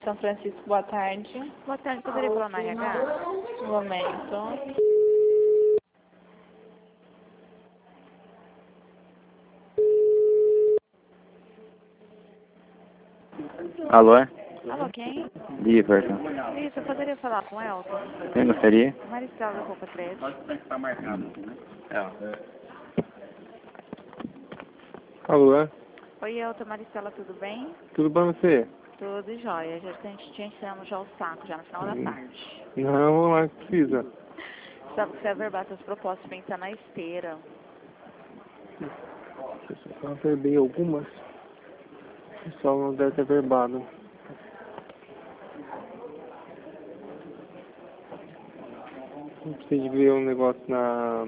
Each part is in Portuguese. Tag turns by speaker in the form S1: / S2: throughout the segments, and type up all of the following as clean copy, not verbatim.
S1: São Francisco, boa tarde.
S2: Boa tarde, poderia falar na RH?
S1: Um momento.
S3: Alô?
S2: Alô, quem?
S3: Iverson.
S2: Isso, eu poderia falar com o Elton?
S3: Quem gostaria?
S2: Maricela da Roupa 13.
S4: Alô?
S2: Oi, Elton, Maricela, tudo bem?
S4: Tudo bom você?
S2: Tudo jóia. Já te enchendo já o saco, já no final da tarde.
S4: Não, vamos lá, que precisa.
S2: Sabe que você averbar suas propostas pra entrar na esteira.
S4: Eu só averbei algumas. O pessoal não deve ter averbado. Eu preciso ver um negócio na...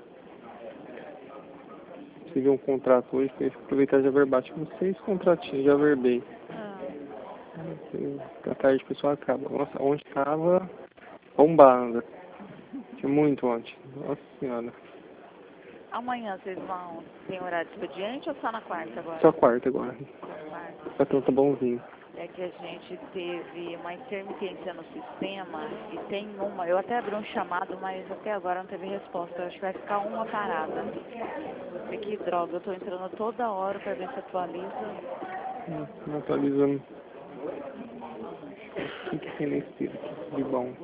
S4: Preciso ver um contrato hoje, pra eu aproveitar de averbar. Tipo, 6 contratinhos, já averbei. À tarde o pessoal acaba. Nossa, ontem tava bombando. Tinha muito ontem. Nossa senhora.
S2: Amanhã vocês vão... Tem horário de expediente ou só na quarta agora?
S4: Só quarta agora.
S2: Quarta.
S4: O patrão tá bonzinho.
S2: É que a gente teve uma intermitência no sistema e tem uma... Eu até abri um chamado, mas até agora não teve resposta. Eu acho que vai ficar uma parada. E que droga, eu tô entrando toda hora pra ver se atualiza.
S4: Não atualizando. O que tem nesse tiro aqui de bom?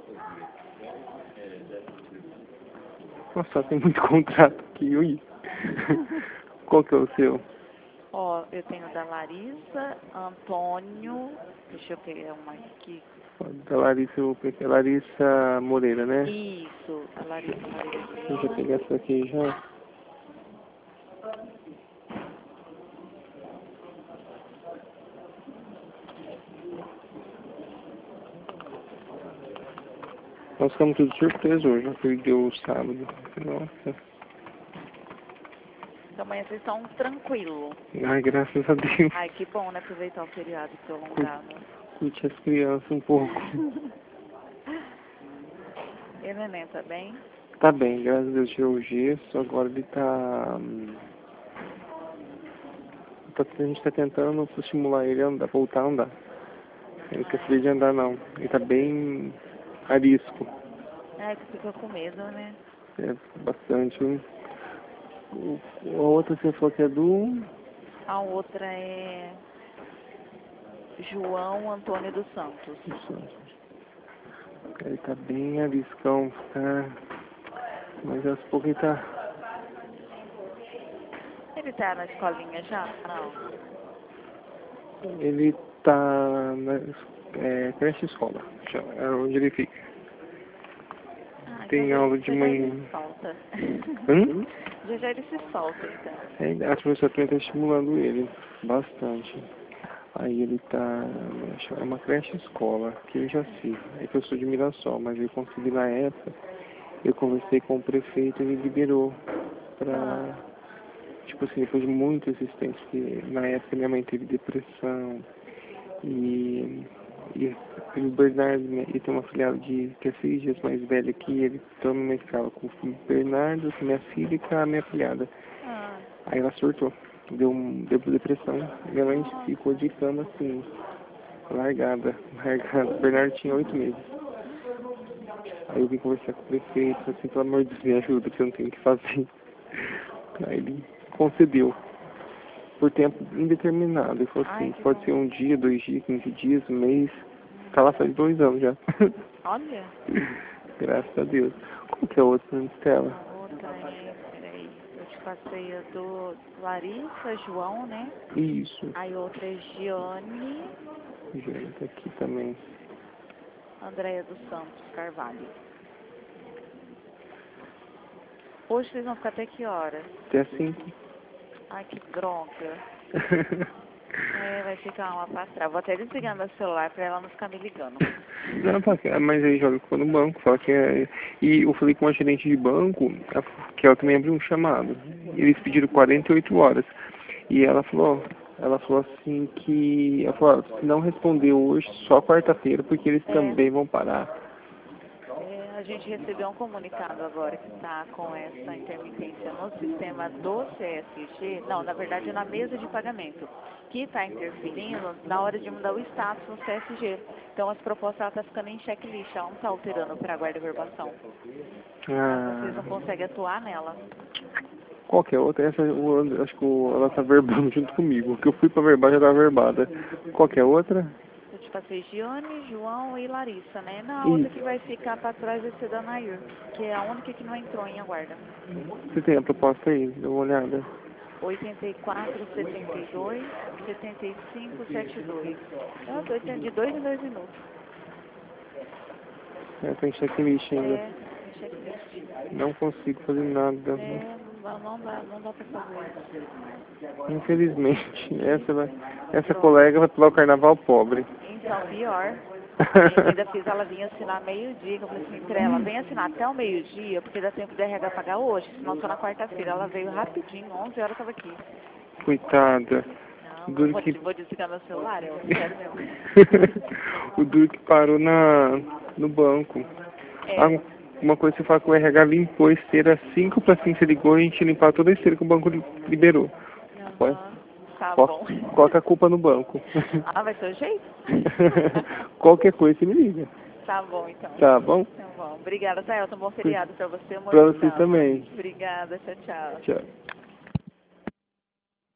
S4: Nossa, tem muito contrato aqui, ui. Qual que é o seu?
S2: Ó, eu tenho da Larissa, Antônio... Deixa eu pegar uma aqui.
S4: Da Larissa, eu peguei. Larissa Moreira, né?
S2: Isso, a Larissa Moreira.
S4: Eu já peguei essa aqui já. Nós ficamos tudo surpresos hoje, porque deu o sábado. Nossa.
S2: Então amanhã vocês estão tranquilos.
S4: Ai, graças a Deus.
S2: Ai, que bom, né? Aproveitar o feriado prolongado.
S4: Curte as crianças um pouco.
S2: E o neném, tá bem?
S4: Tá bem, graças a Deus tirou o gesso, agora ele tá... A gente tá tentando estimular ele a andar, voltar a andar. Ele não quer saber de andar não. Ele tá bem arisco.
S2: É, que fica com medo, né?
S4: É bastante. A outra você falou que é do...
S2: A outra é João Antônio dos Santos.
S4: Ele tá bem ariscão, tá? Mas aos poucos ele tá...
S2: Ele tá na escolinha já? Não.
S4: Ele tá na creche escola, é onde ele fica.
S2: Ah,
S4: Tem
S2: então
S4: aula de
S2: já
S4: manhã.
S2: ele se solta.
S4: Hum?
S2: Já ele se solta, então.
S4: A professora também tá estimulando ele bastante. Aí ele tá... É uma creche escola, que eu já fiz. É que eu sou de Mirassol, mas eu consegui na época. Eu conversei com o prefeito e ele liberou pra... Tipo assim, depois de muita insistência, porque na época minha mãe teve depressão e o Bernardo, ele tem uma filhada que é 6 dias mais velha que ele, então minha mãe ficava com o Bernardo, com minha filha e com a minha filhada. Aí ela surtou, deu depressão, minha mãe ficou de cama assim, largada. O Bernardo tinha 8 meses. Aí eu vim conversar com o prefeito, assim, pelo amor de Deus, me ajuda, que eu não tenho o que fazer. Aí ele concedeu por tempo indeterminado. Ele falou assim, pode ser 1 dia, 2 dias, 15 dias, 1 mês. Tá lá faz 2 anos já.
S2: Olha.
S4: Graças a Deus. Qual que é a outra antes dela?
S2: A outra é, peraí, eu te passei a do Larissa, João, né?
S4: Isso.
S2: Aí outra é Giane.
S4: Giane tá aqui também.
S2: Andréia dos Santos Carvalho. Hoje vocês vão ficar até que horas?
S4: Até 5.
S2: Ai, que droga. Vai ficar uma pastrada. Vou até desligar meu celular pra ela não ficar me ligando.
S4: Não, mas aí joga ficou no banco, fala que é... E eu falei com a gerente de banco, que ela também abriu um chamado. Eles pediram 48 horas. E ela falou assim que... Ela falou, se não responder hoje, só quarta-feira, porque eles também vão parar.
S2: A gente recebeu um comunicado agora que está com essa intermitência no sistema do CSG, não, na verdade é na mesa de pagamento, que está interferindo na hora de mudar o status no CSG. Então as propostas estão ficando em checklist, ela não está alterando para a guarda e verbação. Mas vocês não conseguem atuar nela.
S4: Qualquer outra, essa acho que ela tá verbando junto comigo. Que eu fui pra verbar, já tava verbada. Qualquer outra?
S2: Eu te passei Giane, João e Larissa, né? Na outra que vai ficar para trás vai ser da Nair, que é a única que não entrou em aguarda.
S4: Você tem a proposta aí? Dá uma olhada.
S2: 84, 72, 75, 72. Eu tô de 2 em 2 minutos.
S4: Tem checklist ainda.
S2: É, tem checklist.
S4: Não consigo fazer nada.
S2: Não dá pra fazer.
S4: Infelizmente, essa colega vai pular o carnaval pobre.
S2: Então, pior. Eu ainda fiz ela vir assinar meio-dia, que eu falei assim, pra ela, vem assinar até o meio-dia, porque dá tempo de RH pagar hoje, senão só na quarta-feira. Ela veio rapidinho, 11 horas tava aqui.
S4: Coitada.
S2: Não, vou desligar meu celular, eu quero mesmo.
S4: O duro que parou no banco.
S2: É.
S4: Uma coisa que você fala que o RH limpou a esteira 5 para 5, você ligou e a gente limpar toda a esteira que o banco liberou.
S2: Tá bom.
S4: Coloca a culpa no banco.
S2: Ah, vai ser o jeito?
S4: Qualquer coisa você me liga.
S2: Tá bom, então.
S4: Tá bom?
S2: Tá bom. Obrigada, Thailton. Bom feriado pra você, amor.
S4: Pra você também.
S2: Obrigada. Tchau, tchau.
S4: Tchau.